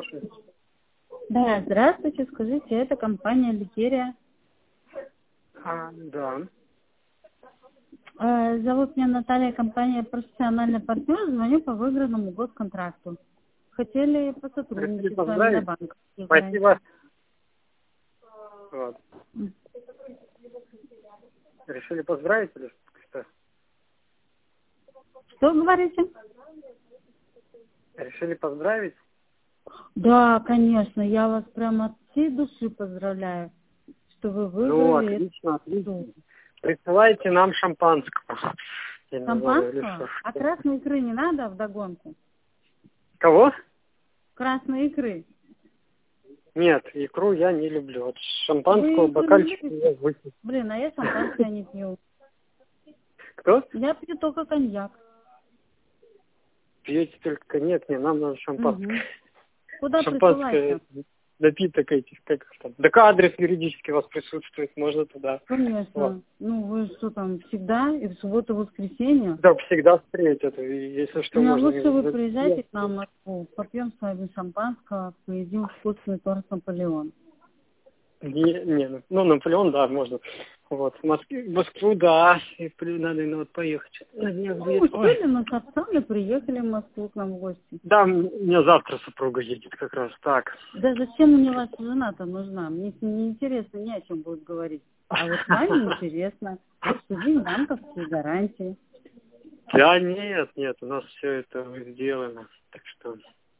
слушаю. Да, здравствуйте, скажите, это компания Ликерия. Да. Зовут меня Наталья, компания «Профессиональный партнер», звоню по выигранному госконтракту. Хотели посотрудничать с вами на банк. Спасибо. Вот. Решили поздравить или что? Что говорите? Решили поздравить? Да, конечно, я вас прямо от всей души поздравляю, что вы выиграли. Отлично, отлично. Присылайте нам шампанского. Шампанского? А красной икры не надо вдогонку? Кого? Красной икры. Нет, икру я не люблю. Вот шампанского бокальчик я выпью. Блин, а я шампанское не пью. Кто? Я пью только коньяк. Пьете только коньяк? Не, нам надо шампанское. Угу. Куда шампанское, присылать-то? напиток этих, как там. Так адрес юридически у вас присутствует, можно туда. Конечно. Вот. Ну, вы что там, всегда? И в субботу, и в воскресенье? Да, всегда встретят. Если что, Ну, можно... лучше вы приезжайте к нам в Москву, попьем с вами шампанского, поедим вкусный торт «Наполеон». Ну, Наполеон, да, можно. Вот, в Москву, да, и надо вот поехать. На днях будет. Успели, мы с отцом приехали в Москву к нам в гости. Да, у меня завтра супруга едет как раз, так. Да зачем мне ваша жена-то нужна? Мне с ней неинтересно, ни о чем будет говорить. А вот с вами интересно. Обсудить банковские гарантии. Да, нет, у нас все это сделано. Так что,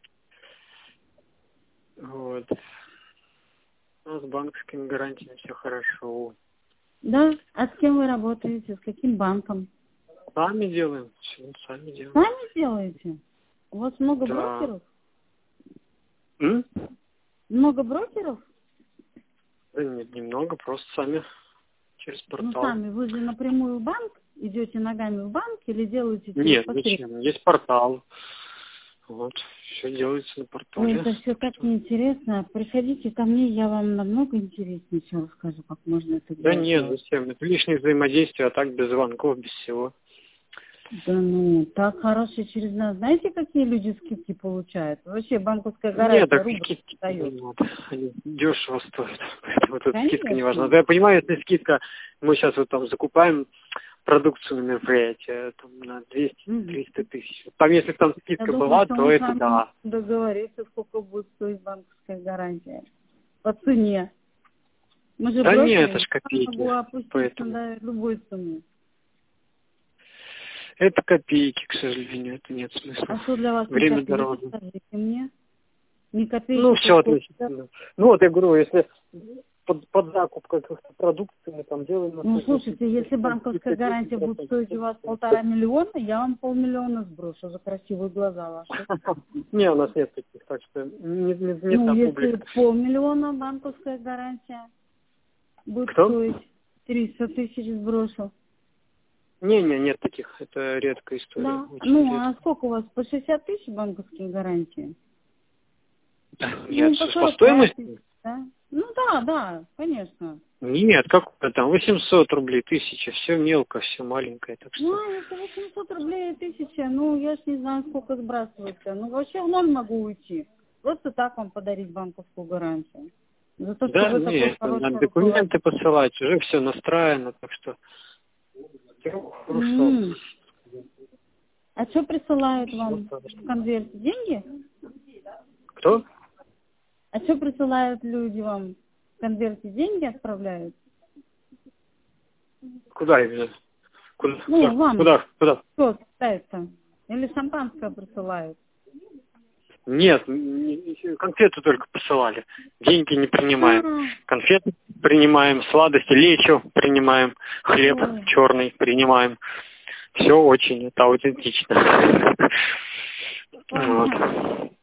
вот. У нас с банковскими гарантиями все хорошо. Да? А с кем вы работаете? С каким банком? Сами делаем, все сами делаем. Сами делаете? У вас много Да. брокеров? М? Много брокеров? Да нет, немного, просто сами через портал. Ну, сами. Вы же напрямую в банк? Идете ногами в банк или делаете... Нет, зачем? Есть портал. Вот, все делается на портале. Ой, это все так неинтересно. Приходите ко мне, я вам намного интереснее все расскажу, как можно это делать. Да нет, зачем? Это лишнее взаимодействие, а так без звонков, без всего. Да ну, так хорошо через нас. Знаете, какие люди скидки получают? Вообще банковская гарантия. Нет, так рубль скидки дает. не надо. Они дешево стоят. Поэтому тут скидка не важна. Конечно. Да я понимаю, если скидка, мы сейчас вот там закупаем продукцию на мероприятие там, на 200-300 тысяч. Там, если там скидка Я была, думаю, что то мы с это вами да. договориться, сколько будет стоить банковская гарантия. По цене. Мы же Да брокеры, нет, это ж я копейки. могу опуститься Поэтому. до любой суммы. Это копейки, к сожалению, это нет смысла. А что для вас Время не копейки, дороже. скажите мне? Не копейки. Ну, все относительно. Ну, вот я говорю, если под закуп каких-то продукций мы там делаем... Ну, слушайте, если банковская гарантия будет стоить у вас 1,5 миллиона, я вам 500 000 сброшу за красивые глаза ваши. Не, у нас нет таких, так что не Ну, та если публика. 500 000 банковская гарантия будет Кто? стоить 300 тысяч сброшу. Не, нет таких, это редкая история. Да. Очень Ну, редко. а сколько у вас? По 60 тысяч банковские гарантии? Нет, Ну, по стоимости? Да? Ну, да, конечно. Нет, как там, 800 рублей, 1000, все мелко, все маленькое, так что... Ну, если 800 рублей 1000, ну, я ж не знаю, сколько сбрасывается. Ну, вообще в ноль могу уйти. Просто так вам подарить банковскую гарантию. За то, Да, что вы такой нет, хороший надо документы руководитель. посылать, уже все настроено, так что... Хорошо. А что присылают вам в конверте? Деньги? Кто? А что присылают люди вам в конверте? Деньги отправляют? Куда именно? Куда? Ну, вам. Куда? Что ставится? Или шампанское присылают? Нет, конфеты только посылали. Деньги не принимаем. Конфеты принимаем, сладости, лечо принимаем, хлеб черный принимаем. Все очень, это аутентично. Вот.